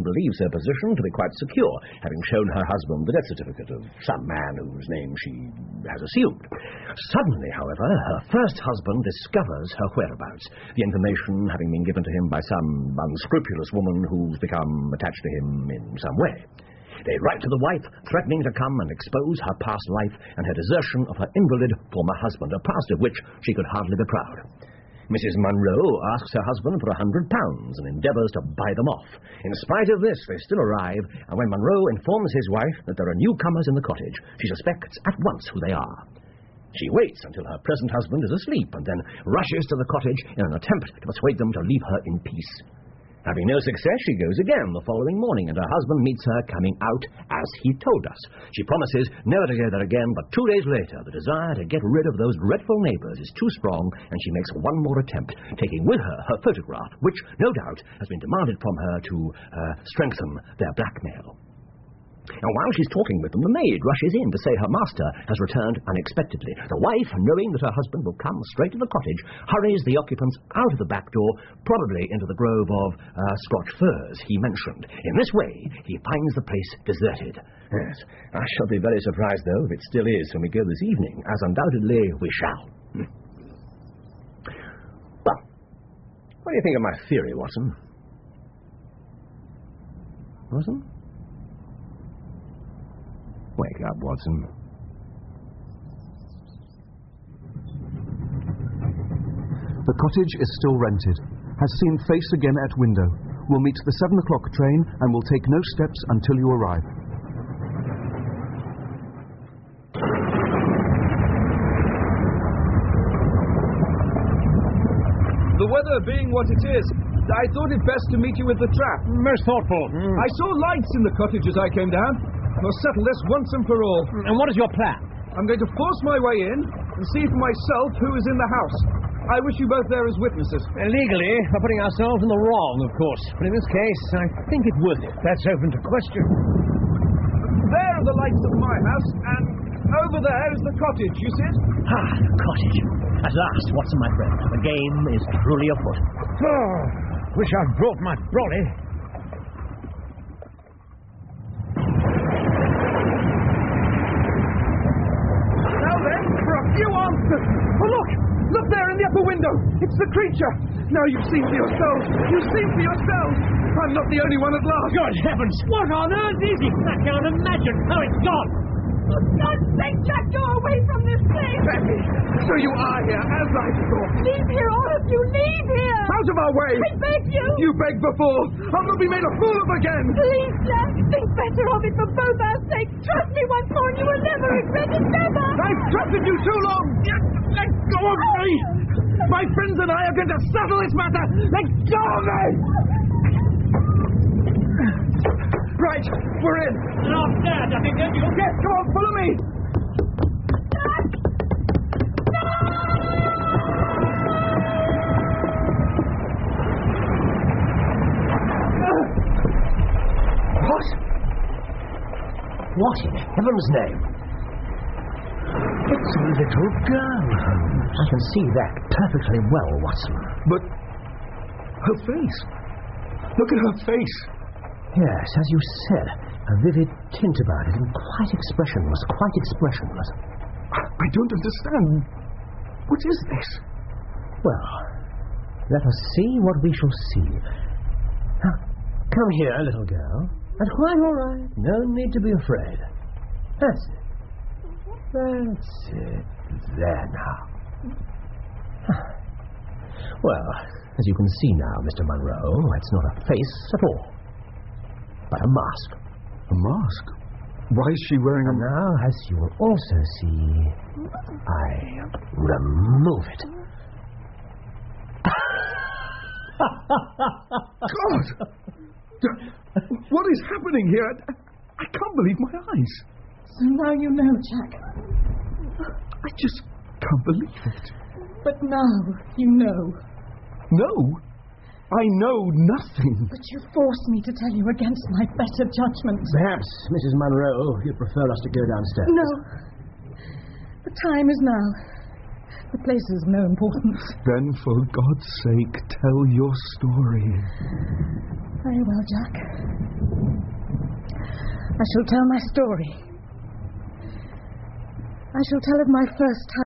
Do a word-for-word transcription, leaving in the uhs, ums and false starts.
believes her position to be quite secure, having shown her husband the death certificate of some man whose name she has assumed. Suddenly, however, her first husband discovers her whereabouts, the information having been given to him by some unscrupulous woman who's become attached to him in some way. They write to the wife, threatening to come and expose her past life and her desertion of her invalid former husband, a past of which she could hardly be proud. Missus Munro asks her husband for a hundred pounds and endeavours to buy them off. In spite of this, they still arrive, and when Munro informs his wife that there are newcomers in the cottage, she suspects at once who they are. She waits until her present husband is asleep and then rushes to the cottage in an attempt to persuade them to leave her in peace. Having no success, she goes again the following morning, and her husband meets her coming out as he told us. She promises never to go there again, but two days later, the desire to get rid of those dreadful neighbours is too strong, and she makes one more attempt, taking with her her photograph, which, no doubt, has been demanded from her to uh, strengthen their blackmail. And while she's talking with them, the maid rushes in to say her master has returned unexpectedly. The wife, knowing that her husband will come straight to the cottage, hurries the occupants out of the back door, probably into the grove of uh, Scotch firs he mentioned. In this way, he finds the place deserted. Yes, I shall be very surprised, though, if it still is when we go this evening, as undoubtedly we shall. Hmm. Well, what do you think of my theory, Watson? Watson? Wake up, Watson. The cottage is still rented. Has seen face again at window. Will meet the seven o'clock train and will take no steps until you arrive. The weather being what it is, I thought it best to meet you with the trap. Most thoughtful. Mm. I saw lights in the cottage as I came down. We'll settle this once and for all. And what is your plan? I'm going to force my way in and see for myself who is in the house. I wish you both there as witnesses. Uh, legally, we're putting ourselves in the wrong, of course. But in this case, I think it's worth it. That's open to question. There are the lights of my house, and over there is the cottage. You see it? Ah, the cottage. At last, Watson, my friend. The game is truly afoot. Oh, wish I'd brought my brolly. You answered! Oh, look! Look there in the upper window! It's the creature! Now you've seen for yourselves! You've seen for yourselves! I'm not the only one at last! Good heavens! What on earth is it? I can't imagine how it's gone! For God's sake, Jack, go away from this place! Betty! So you are here, as I thought! Leave here, all of you! Leave here! Out of our way! I beg you! You begged before! I will be made a fool of again! Please, Jack, think better of it for both our sakes! Trust me once more and you will never regret it, never! I've trusted you too long! Let go of me! My friends and I are going to settle this matter! Let go of me! Right, we're in. Not dead, I think, don't you? Yes, come on, follow me! What? What in heaven's name? It's a little girl, Holmes. I can see that perfectly well, Watson. But her face. Look at her face. Yes, as you said, a vivid tint about it, and quite expressionless, quite expressionless. I, I don't understand. What is this? Well, let us see what we shall see. Now, come here, little girl. That's quite all right. No need to be afraid. That's it. That's it. There now. Well, as you can see now, Mister Munro, it's not a face at all, but a mask. A mask? Why is she wearing a... And now, as you will also see, I remove it. God! What is happening here? I, I can't believe my eyes. So now you know, Jack. I just can't believe it. But now you know. No? I know nothing. But you forced me to tell you against my better judgment. Perhaps, Missus Munro, you'd prefer us to go downstairs. No. The time is now. The place is of no importance. Then, for God's sake, tell your story. Very well, Jack. I shall tell my story. I shall tell of my first